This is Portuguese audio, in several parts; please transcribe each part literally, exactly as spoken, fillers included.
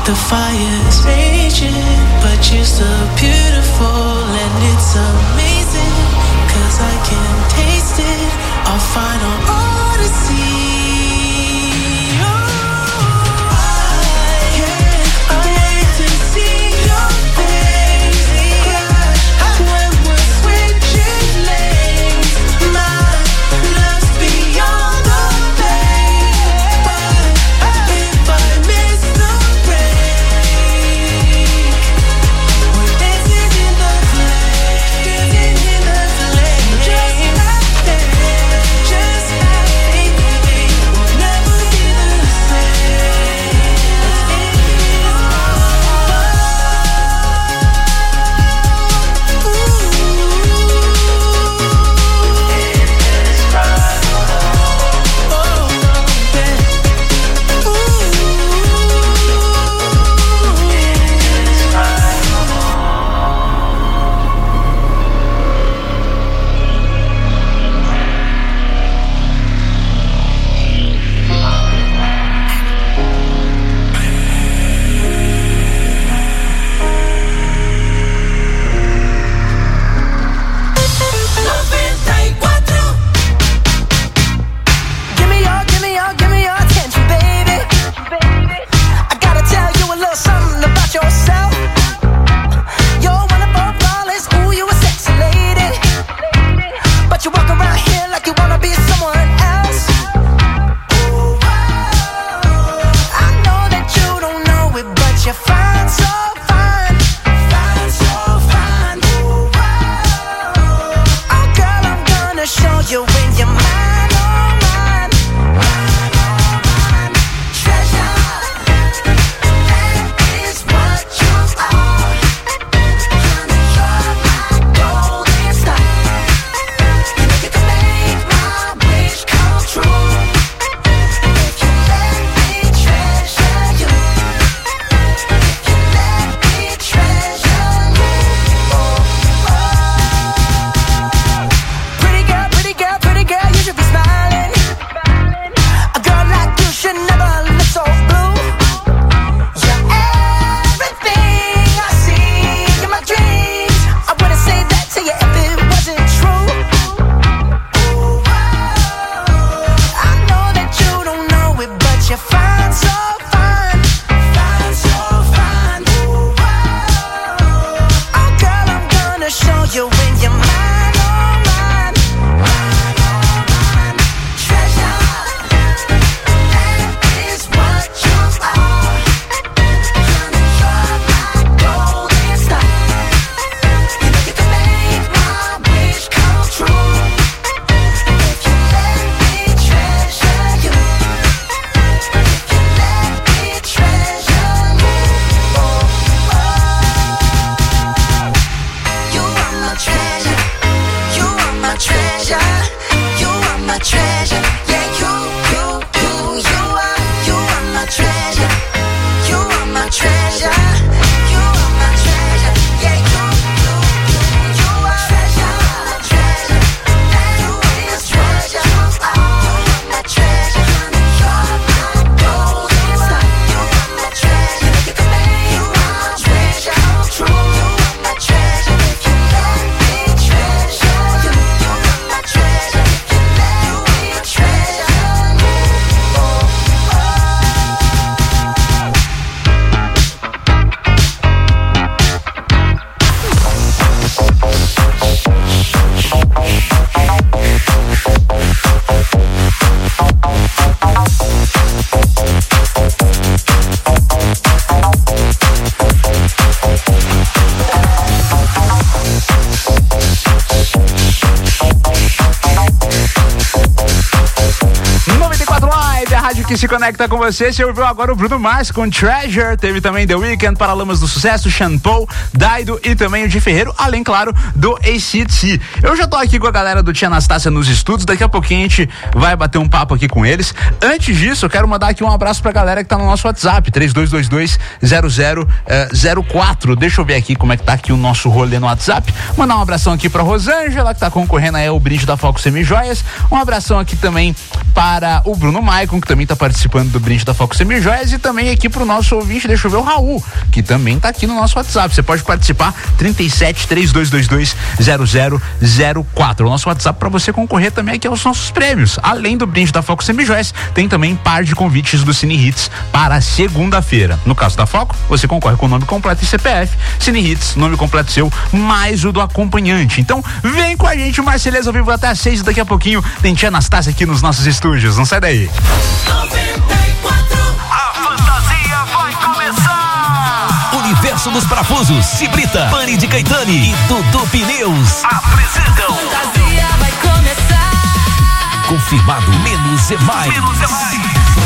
The fire's raging, but you're so beautiful and it's amazing. Cause I can taste it, our final odyssey. Que se conecta com você. Você ouviu agora o Bruno Mars com Treasure. Teve também The Weeknd, Paralamas do Sucesso, Sean Paul, Daido e também o Di Ferreiro, além, claro, do A C D C. Eu já tô aqui com a galera do Tia Anastácia nos estúdios. Daqui a pouquinho a gente vai bater um papo aqui com eles. Antes disso, eu quero mandar aqui um abraço pra galera que tá no nosso WhatsApp, três dois dois dois, zero zero zero quatro. Deixa eu ver aqui como é que tá aqui o nosso rolê no WhatsApp. Mandar um abração aqui pra Rosângela, que tá concorrendo aí ao brinde da Foco Semijoias. Um abração aqui também para o Bruno Maicon, que também tá participando do brinde da Foco Semijoias e também aqui pro nosso ouvinte, deixa eu ver, o Raul, que também tá aqui no nosso WhatsApp. Você pode participar, trinta e sete, três dois dois dois, zero zero zero quatro. O nosso WhatsApp para você concorrer também aqui aos nossos prêmios. Além do brinde da Foco Semijoias, tem também par de convites do Cine Hits para segunda-feira. No caso da Foco, você concorre com o nome completo e C P F, Cine Hits, nome completo seu, mais o do acompanhante. Então, vem com a gente, Marceleza ao vivo até às seis, daqui a pouquinho tem tia Anastácia aqui nos nossos estúdios. Não sai daí. A fantasia vai começar! Universo dos Parafusos, Cibrita, Pani de Caetani e Dudu Pneus apresentam. Fantasia vai começar. Confirmado, menos é mais. Menos é mais.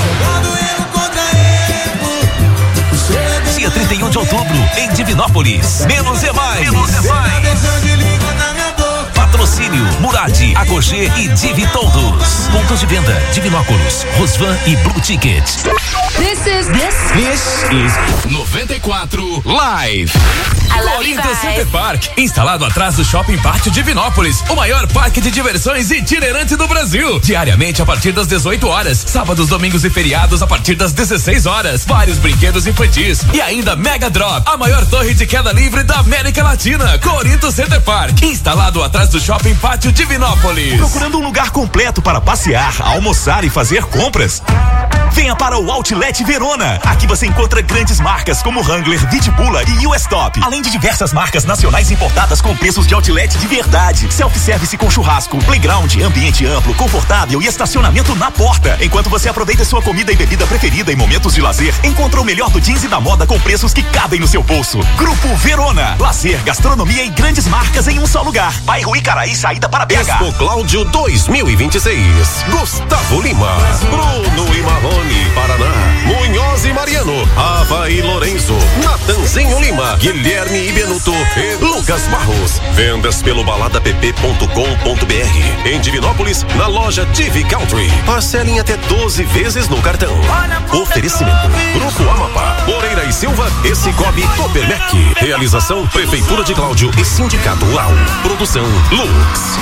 Dia trinta e um de outubro, em Divinópolis. Menos é mais. Menos é mais. Patrocínio Murad, Agogê e Divi Todos. Pontos de venda: Divinópolis, Rosvan e Blue Ticket. This is this. This is noventa e quatro Live. Corinthians Center Park, instalado atrás do Shopping Pátio Divinópolis, o maior parque de diversões itinerante do Brasil. Diariamente a partir das dezoito horas, sábados, domingos e feriados a partir das dezesseis horas. Vários brinquedos infantis e ainda Mega Drop, a maior torre de queda livre da América Latina. Corinthians Center Park, instalado atrás do Shopping Pátio Divinópolis. Procurando um lugar completo para passear, almoçar e fazer compras? Venha para o Outlet Verona. Aqui você encontra grandes marcas como Wrangler, Vitibula e U S Top, além de diversas marcas nacionais importadas com preços de outlet de verdade. Self-service com churrasco, playground, ambiente amplo, confortável e estacionamento na porta. Enquanto você aproveita sua comida e bebida preferida em momentos de lazer, encontra o melhor do jeans e da moda com preços que cabem no seu bolso. Grupo Verona, lazer, gastronomia e grandes marcas em um só lugar. Bairro Icaraí, saída para B H. Expo Cláudio dois mil e vinte e seis. Gustavo Lima, Bruno e Marrone, Paraná, Munhoz e Mariano, Ava e Lorenzo, Natanzinho Lima, Guilherme e Benuto e Lucas Barros. Vendas pelo balada p p ponto com ponto b r. Em Divinópolis, na loja Divi Country. Parcelem até doze vezes no cartão. Oferecimento: Grupo Amapá, Moreira e Silva e Cicobi Copermec. Realização: Prefeitura de Cláudio e Sindicato Lau. Produção Lux.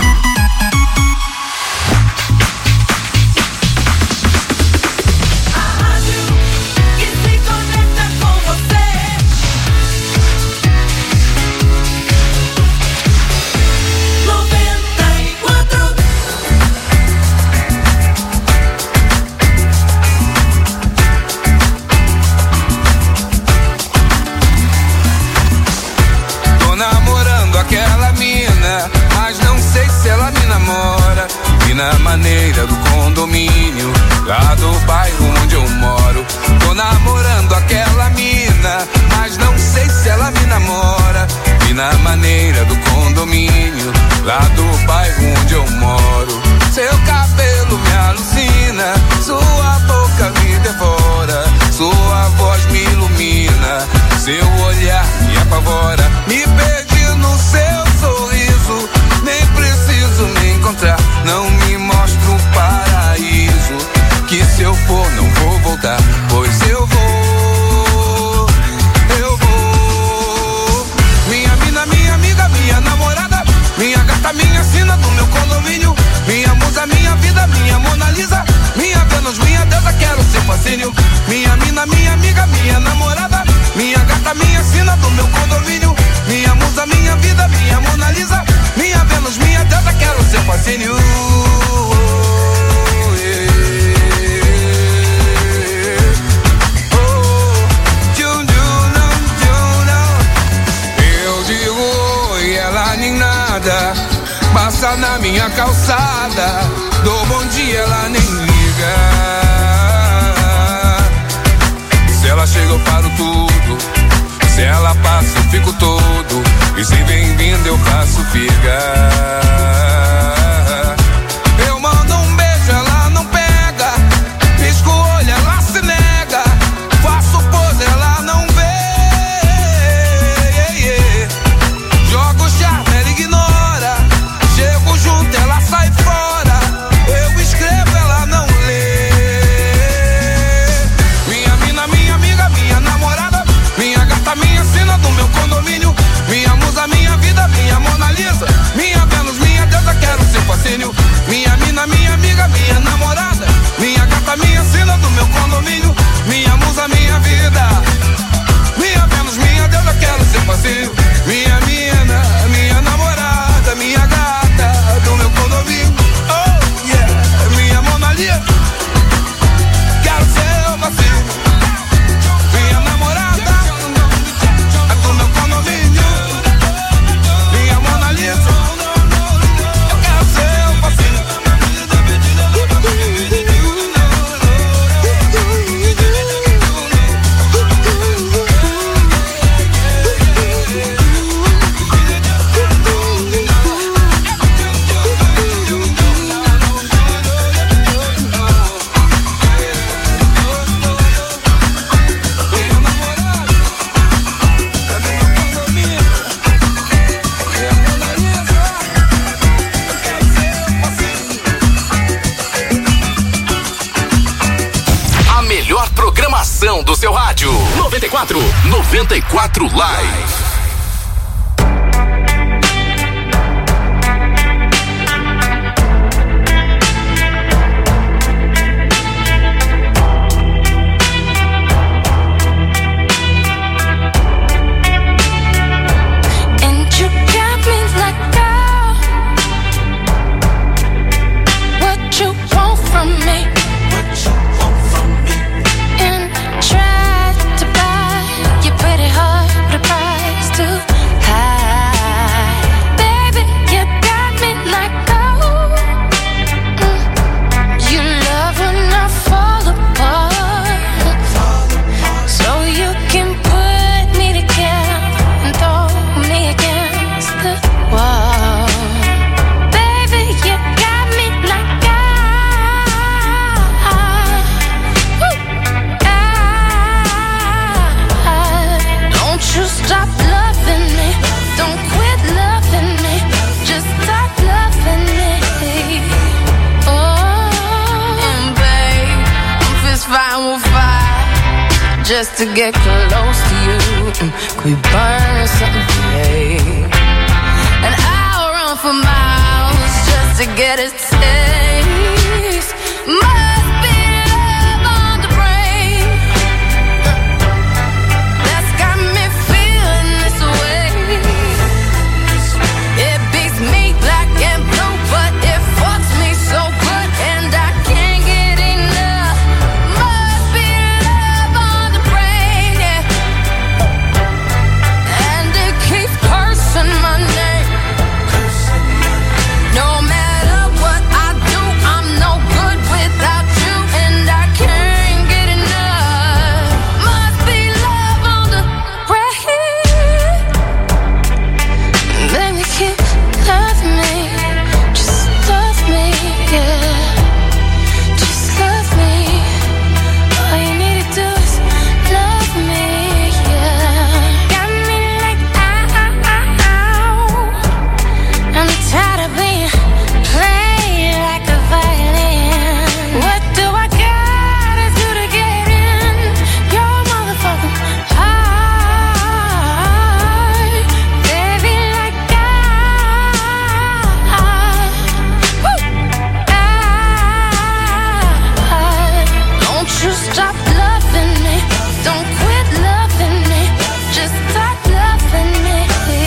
Na maneira do condomínio, lá do bairro onde eu moro. Tô namorando aquela mina, mas não sei se ela me namora. E na maneira do condomínio, lá do bairro onde eu moro. Seu cabelo me alucina, sua boca me devora, sua voz me ilumina, seu olhar me apavora. Me perdi no seu sorriso, nem preciso me encontrar. Não me mostra um paraíso, que se eu for não vou voltar. Pois eu vou, eu vou. Minha mina, minha amiga, minha namorada, minha gata, minha sina do meu condomínio, minha musa, minha vida, minha Mona Lisa, minha Vênus, minha deusa, quero seu fascínio. Minha mina, minha amiga, minha namorada, minha gata, minha sina do meu condomínio, minha musa, minha vida, minha Mona Lisa, minha Vênus, minha deusa, quero seu fascínio. Eu digo oi, ela nem nada, passa na minha calçada, dou bom dia, ela nem liga. Se ela chega eu paro tudo, se ela passa eu fico todo, e se bem-vindo eu faço figa. Eu mando um beijo, ela não pega, pisco o olho, ela se nega, faço pose, ela não vê. Jogo charme, ela ignora, chego junto, ela sai fora, eu escrevo, ela não lê. Minha mina, minha amiga, minha namorada, minha gata, minha sina do meu condomínio, minha musa, minha vida, minha Mona Lisa, minha Vênus, minha noventa e quatro. noventa e quatro Live. Just to get close to you, could we burn something today? And I'll run for miles just to get a taste. Must be love on the brain that's got me feeling this way. It beats me black and blue, but it fucks me so good, and I can't get enough. Must be love on the brain, yeah. And it keeps cursing my name. No matter what I do, I'm no good without you, and I can't get enough. Must be love on the brain. Baby, keep loving me, just love me, yeah. Just love me. All you need to do is love me, yeah. Got me like ow. I'm tired of being played like a violin. What do I gotta do to get in your motherfucking heart? Baby, like I, woo, I, don't you stop loving me, don't quit loving me, just stop loving me.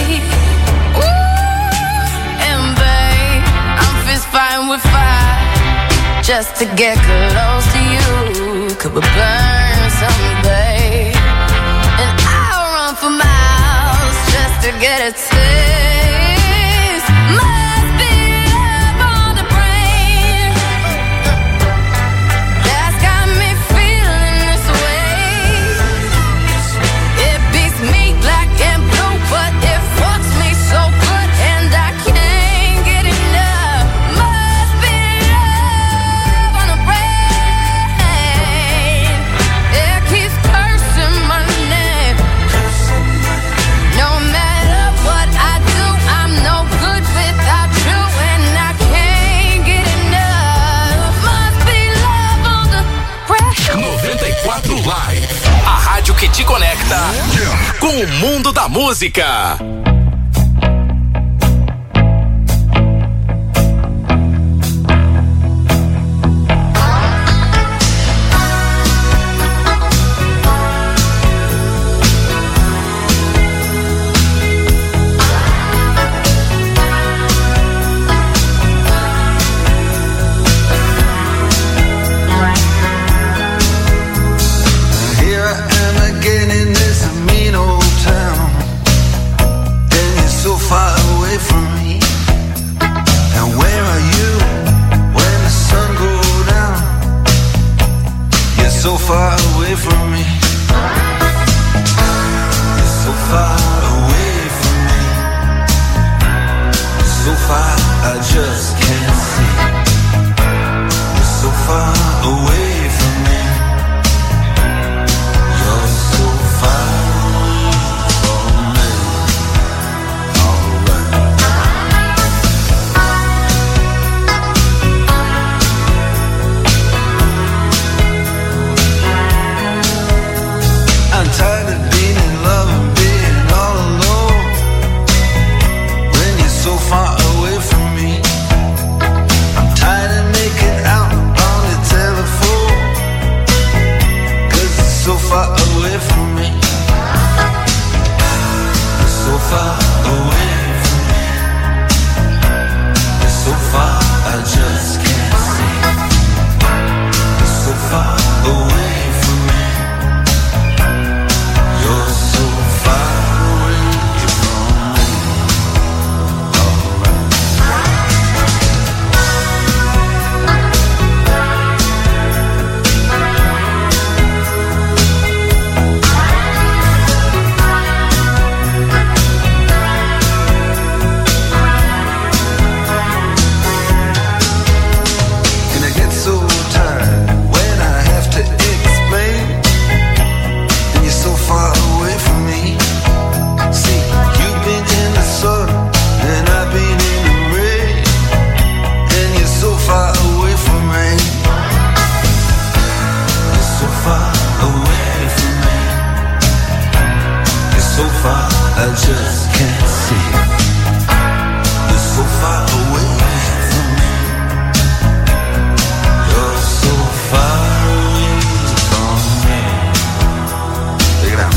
Ooh, and babe, I'm fist fighting with fire just to get close to you. Could we burn someday? And I'll run for miles just to get a taste. Must be love on the brain that's got me feeling this way. It beats me black and blue, but it fucks me so good, and I can't get enough. Must be love on the brain. It keeps cursing my name. No matter what I do, I'm no good without you, and I can't get enough. Must be love on the brain. noventa e quatro Live. A rádio que te conecta com o mundo da música. Here I am again in this mean old town. Then you're so far away from me. And where are you when the sun goes down? You're so far away from me. You're so far away from me. So far I just can't see. You're so far away from me. You're so far from me. Alright. I'm tired so far away from me. You're so far away from me. You're so far, I just can't see. You're so far away from me. You're so far away from me. Alright. I just can't see. You're so far away from me. You're so far away from me. Take it out.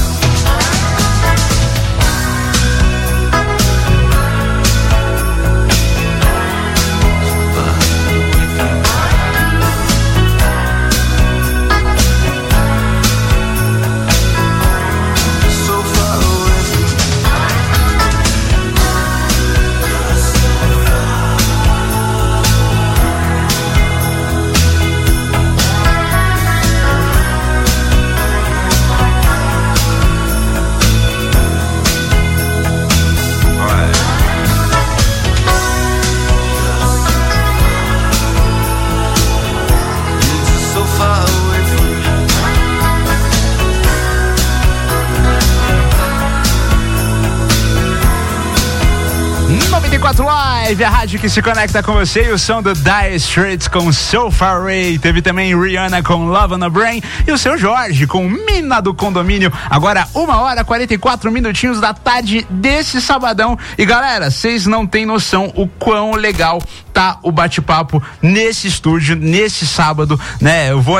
noventa e quatro Live, a rádio que se conecta com você, e o som do Dire Straits com So Far Away. Teve também Rihanna com Love on the Brain e o seu Jorge com Mina do Condomínio. Agora uma hora e quarenta e quatro minutinhos da tarde desse sabadão. E galera, vocês não têm noção o quão legal tá o bate-papo nesse estúdio, nesse sábado, né? Eu vou